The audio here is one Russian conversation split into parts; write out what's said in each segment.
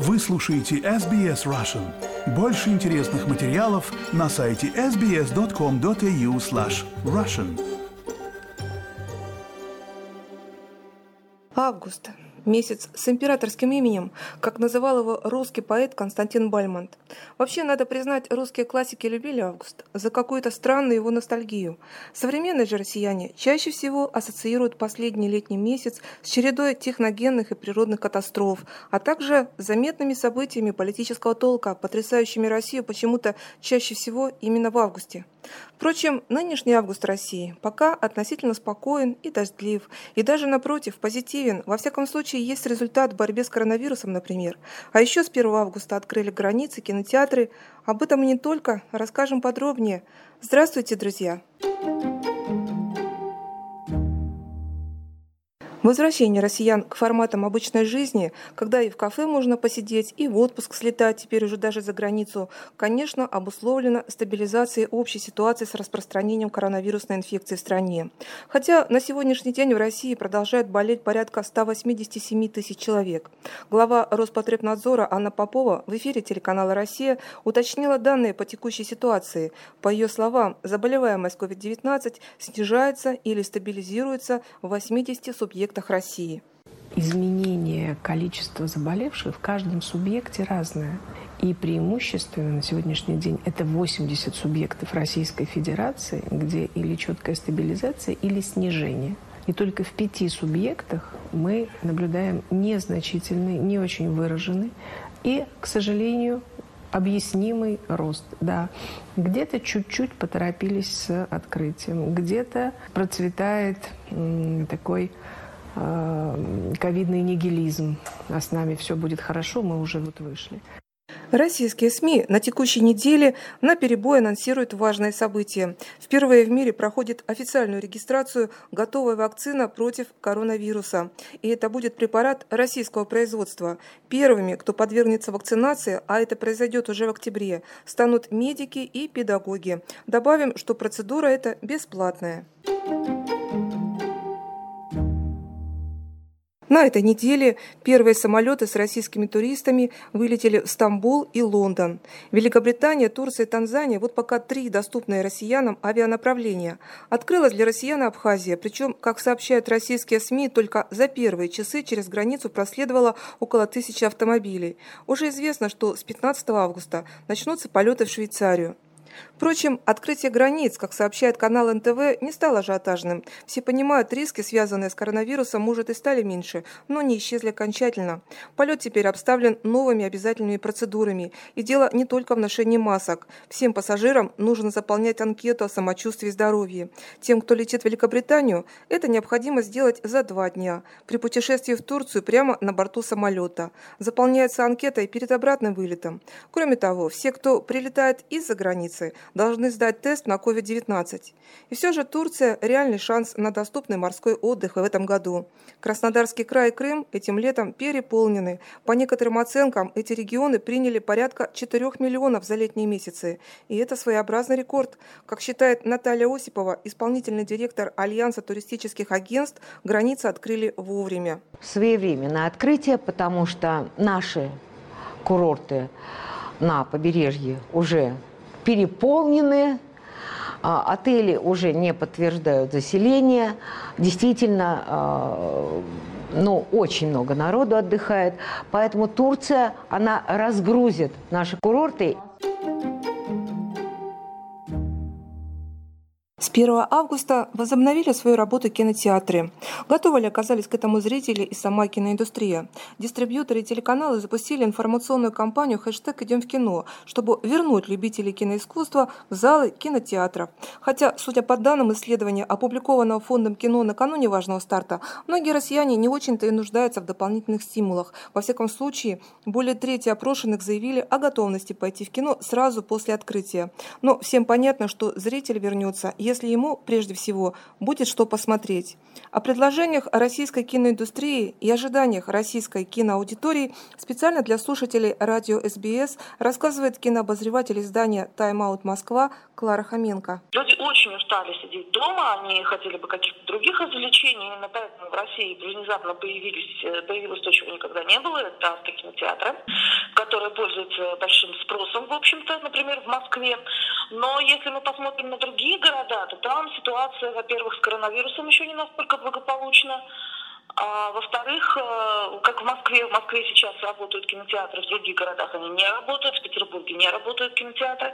Вы слушаете SBS Russian. Больше интересных материалов на сайте sbs.com.au/russian. Август. Месяц с императорским именем, как называл его русский поэт Константин Бальмонт. Вообще, надо признать, русские классики любили август за какую-то странную его ностальгию. Современные же россияне чаще всего ассоциируют последний летний месяц с чередой техногенных и природных катастроф, а также заметными событиями политического толка, потрясающими Россию почему-то чаще всего именно в августе. Впрочем, нынешний август России пока относительно спокоен и дождлив, и даже, напротив, позитивен. Во всяком случае, есть результат в борьбе с коронавирусом, например. А еще с 1 августа открыли границы, кинотеатры. Об этом и не только. Расскажем подробнее. Здравствуйте, друзья! Возвращение россиян к форматам обычной жизни, когда и в кафе можно посидеть, и в отпуск слетать, теперь уже даже за границу, конечно, обусловлено стабилизацией общей ситуации с распространением коронавирусной инфекции в стране. Хотя на сегодняшний день в России продолжает болеть порядка 187 тысяч человек. Глава Роспотребнадзора Анна Попова в эфире телеканала «Россия» уточнила данные по текущей ситуации. По ее словам, заболеваемость COVID-19 снижается или стабилизируется в 80 субъектах России. Изменение количества заболевших в каждом субъекте разное. И преимущественно на сегодняшний день это 80 субъектов Российской Федерации, где или четкая стабилизация, или снижение. И только в 5 субъектах мы наблюдаем незначительный, не очень выраженный и, к сожалению, объяснимый рост. Да, где-то чуть-чуть поторопились с открытием, где-то процветает такой ковидный нигилизм. А с нами все будет хорошо, мы уже вышли. Российские СМИ на текущей неделе наперебой анонсируют важные события. Впервые в мире проходит официальную регистрацию готовая вакцина против коронавируса. И это будет препарат российского производства. Первыми, кто подвергнется вакцинации, а это произойдет уже в октябре, станут медики и педагоги. Добавим, что процедура эта бесплатная. На этой неделе первые самолеты с российскими туристами вылетели в Стамбул и Лондон. Великобритания, Турция и Танзания – вот пока 3 доступные россиянам авианаправления. Открылась для россиян Абхазия, причем, как сообщают российские СМИ, только за первые часы через границу проследовало около 1000 автомобилей. Уже известно, что с 15 августа начнутся полеты в Швейцарию. Впрочем, открытие границ, как сообщает канал НТВ, не стало ажиотажным. Все понимают, риски, связанные с коронавирусом, может и стали меньше, но не исчезли окончательно. Полет теперь обставлен новыми обязательными процедурами. И дело не только в ношении масок. Всем пассажирам нужно заполнять анкету о самочувствии и здоровье. Тем, кто летит в Великобританию, это необходимо сделать за 2 дня. При путешествии в Турцию прямо на борту самолета. Заполняется анкета и перед обратным вылетом. Кроме того, все, кто прилетает из-за границы, должны сдать тест на COVID-19. И все же Турция – реальный шанс на доступный морской отдых в этом году. Краснодарский край и Крым этим летом переполнены. По некоторым оценкам, эти регионы приняли порядка 4 миллионов за летние месяцы. И это своеобразный рекорд. Как считает Наталья Осипова, исполнительный директор Альянса туристических агентств, границы открыли вовремя. Своевременное открытие, потому что наши курорты на побережье уже переполнены, отели уже не подтверждают заселение. Действительно, очень много народу отдыхает. Поэтому Турция, она разгрузит наши курорты. С 1 августа возобновили свою работу кинотеатры. Готовы ли оказались к этому зрители и сама киноиндустрия? Дистрибьюторы и телеканалы запустили информационную кампанию «Идем в кино», чтобы вернуть любителей киноискусства в залы кинотеатров. Хотя, судя по данным исследования, опубликованного фондом кино накануне важного старта, многие россияне не очень-то и нуждаются в дополнительных стимулах. Во всяком случае, более трети опрошенных заявили о готовности пойти в кино сразу после открытия. Но всем понятно, что зритель вернется, если ему, прежде всего, будет что посмотреть. О предложениях российской киноиндустрии и ожиданиях российской киноаудитории специально для слушателей радио СБС рассказывает кинообозреватель издания «Time Out Москва» Клара Хоменко. Люди очень устали сидеть дома, они хотели бы каких-то других развлечений. Именно поэтому в России внезапно появилось то, чего никогда не было. Это автокинотеатры, которые пользуются большим спросом, в общем-то, например, в Москве. Но если мы посмотрим на другие города, то там ситуация, во-первых, с коронавирусом еще не настолько благополучна. А во-вторых, как в Москве сейчас работают кинотеатры, в других городах они не работают, в Петербурге не работают кинотеатры.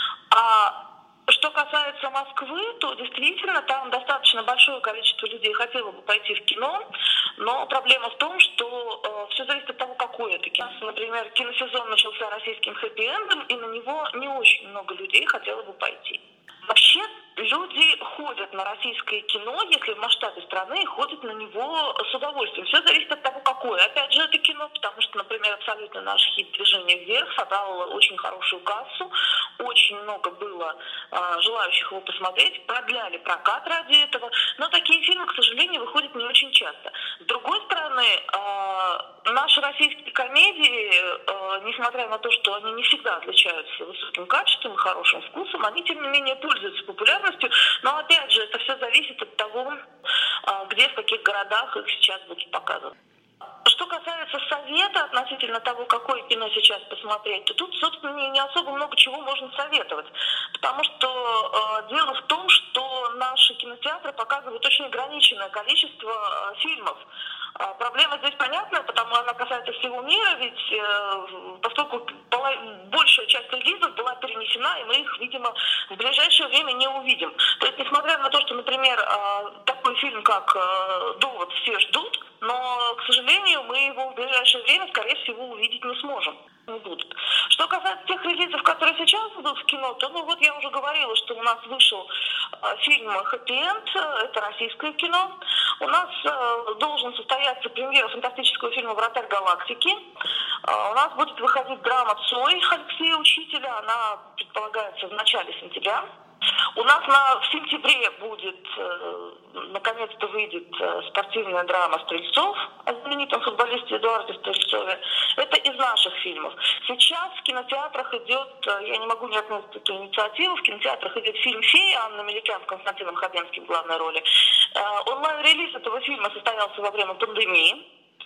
А что касается Москвы, то действительно там достаточно большое количество людей хотело бы пойти в кино, но проблема в том, что все зависит от того, какое это кино. Например, киносезон начался российским хэппи-эндом, и на него не очень много людей хотело бы пойти. Вообще люди ходят на российское кино, если в масштабе страны, ходят на него с удовольствием. Все зависит от того, какое. Опять же, это кино, потому что, например, абсолютно наш хит «Движение вверх» собрал очень хорошую кассу. Очень много было желающих его посмотреть. Продляли прокат ради этого. Но такие фильмы, к сожалению, выходят не очень часто. С другой стороны, наши российские комедии, несмотря на то, что они не всегда отличаются высоким качеством и хорошим вкусом, они, тем не менее, пользуются популярностью. Но, опять же, это все зависит от того, где, в каких городах их сейчас будут показывать. Что касается совета относительно того, какое кино сейчас посмотреть, то тут, собственно, не особо много чего можно советовать. Потому что дело в том, что наши кинотеатры показывают очень ограниченное количество фильмов. Проблема здесь понятная, потому что она касается всего мира, ведь поскольку большая часть релизов была перенесена, и мы их, видимо, в ближайшее время не увидим. То есть, несмотря на то, что, например, такой фильм, как «Довод» все ждут, но, к сожалению, мы его в ближайшее время, скорее всего, увидеть не сможем. Не будут. Что касается тех релизов, которые сейчас идут в кино, то, вот я уже говорила, что у нас вышел фильм «Хэппи-энд», это российское кино. У нас должен состояться премьера фантастического фильма «Вратарь галактики». У нас будет выходить драма «Цой» Алексея Учителя, она предполагается в начале сентября. У нас в сентябре наконец-то выйдет спортивная драма «Стрельцов» о знаменитом футболисте Эдуарде Стрельцове. Это из наших фильмов. Сейчас в кинотеатрах идет, я не могу не отметить эту инициативу, в кинотеатрах идет фильм «Фея» Анна Меликян с Константином Хабенским в главной роли. Онлайн-релиз этого фильма состоялся во время пандемии.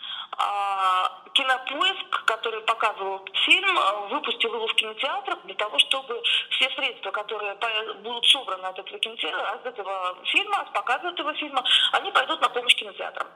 Кинопоиск, который показывал этот фильм, выпустил его в кинотеатрах для того, чтобы все средства, которые будут собраны от этого фильма, от показа этого фильма, они пойдут на помощь кинотеатрам.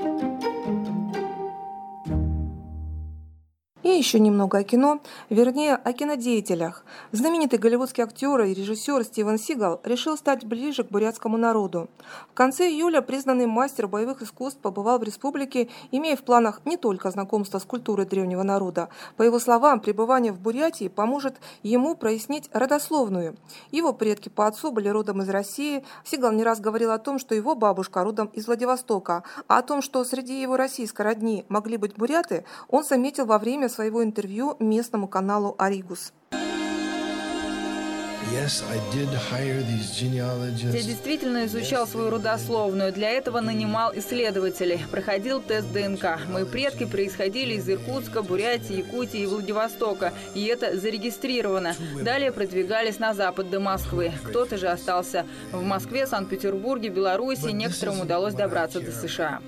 И еще немного о кино, вернее, о кинодеятелях. Знаменитый голливудский актер и режиссер Стивен Сигал решил стать ближе к бурятскому народу. В конце июля признанный мастер боевых искусств побывал в республике, имея в планах не только знакомство с культурой древнего народа. По его словам, пребывание в Бурятии поможет ему прояснить родословную. Его предки по отцу были родом из России. Сигал не раз говорил о том, что его бабушка родом из Владивостока, а о том, что среди его российской родни могли быть буряты, он заметил во время своего интервью местному каналу «Аригус». Я действительно изучал свою родословную. Для этого нанимал исследователей. Проходил тест ДНК. Мои предки происходили из Иркутска, Бурятии, Якутии и Владивостока. И это зарегистрировано. Далее продвигались на запад до Москвы. Кто-то же остался в Москве, Санкт-Петербурге, Беларуси. Некоторым удалось добраться до США.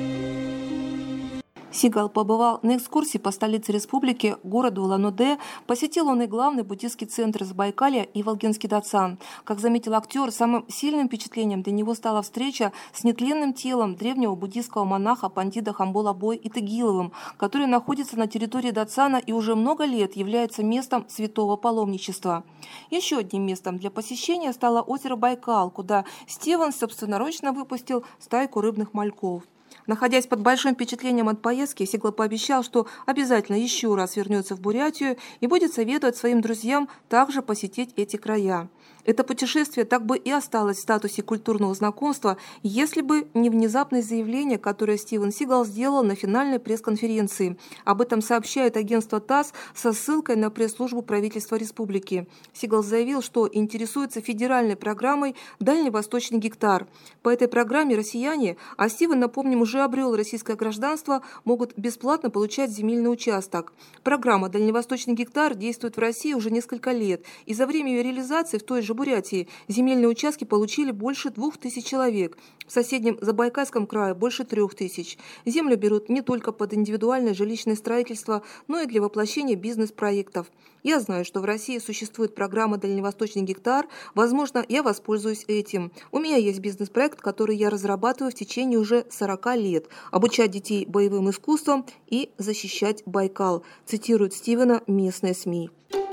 Сигал побывал на экскурсии по столице республики, городу Улан-Удэ. Посетил он и главный буддийский центр Забайкалья и Волгинский Дацан. Как заметил актер, самым сильным впечатлением для него стала встреча с нетленным телом древнего буддийского монаха пандита Хамбола Бой Итагиловым, который находится на территории Дацана и уже много лет является местом святого паломничества. Еще одним местом для посещения стало озеро Байкал, куда Стивен собственноручно выпустил стайку рыбных мальков. Находясь под большим впечатлением от поездки, Сигал пообещал, что обязательно еще раз вернется в Бурятию и будет советовать своим друзьям также посетить эти края. Это путешествие так бы и осталось в статусе культурного знакомства, если бы не внезапное заявление, которое Стивен Сигал сделал на финальной пресс-конференции. Об этом сообщает агентство ТАСС со ссылкой на пресс-службу правительства республики. Сигал заявил, что интересуется федеральной программой «Дальневосточный гектар». По этой программе россияне, а Стивен, напомним, уже обрел российское гражданство, могут бесплатно получать земельный участок. Программа «Дальневосточный гектар» действует в России уже несколько лет, и за время ее реализации в той же Бурятии земельные участки получили больше 2000 человек. В соседнем Забайкальском крае больше 3000. Землю берут не только под индивидуальное жилищное строительство, но и для воплощения бизнес-проектов. Я знаю, что в России существует программа «Дальневосточный гектар». Возможно, я воспользуюсь этим. У меня есть бизнес-проект, который я разрабатываю в течение уже 40 лет. Обучать детей боевым искусствам и защищать Байкал, цитирует Стивена местные СМИ.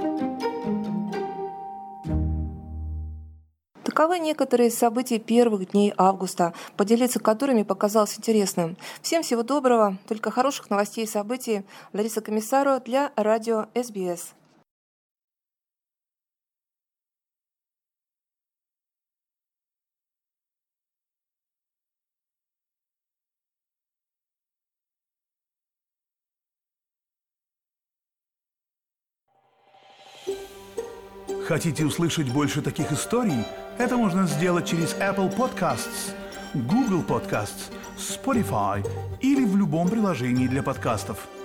Таковы некоторые события первых дней августа, поделиться которыми показалось интересным. Всем всего доброго, только хороших новостей и событий. Лариса Комиссарова для радио СБС. Хотите услышать больше таких историй? Это можно сделать через Apple Podcasts, Google Podcasts, Spotify или в любом приложении для подкастов.